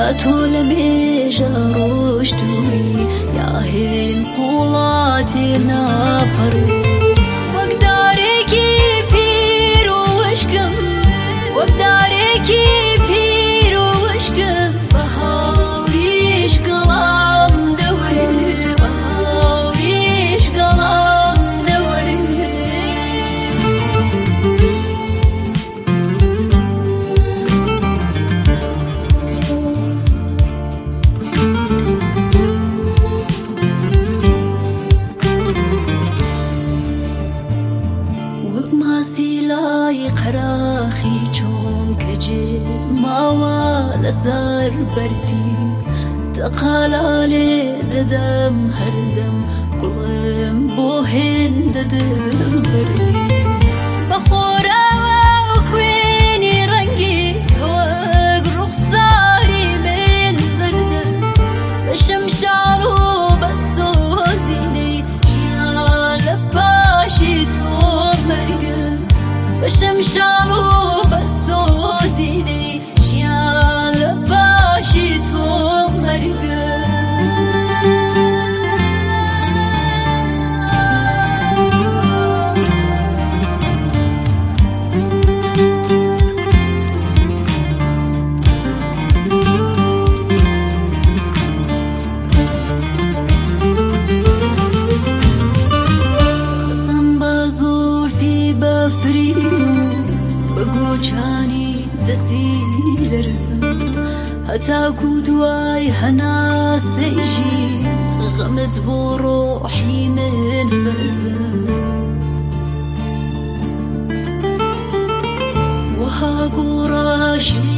طول ميجا روشتوري يا هين قولاتي نابري وقداريكي بيرو وشكم وقداريكي بيرو وشكم بهاوريش قلام دوري بهاوريش قلام دوري قراخي چون کجی ماوال سر بردی تقالالي ددم هردم قلم بوهن ددل بردی بخورا وكويني رنگي هواق رخصاري من سردم بشمشالو بسوزيني يا لباشي تو مرقم بشمشالو بسوزيني شيال باشي تو مرقم قسم بزور في بفريو بقوچاني دسي لرزم هتا كودواي هنا سيجي غمت بروحي من فرزم وها قراشي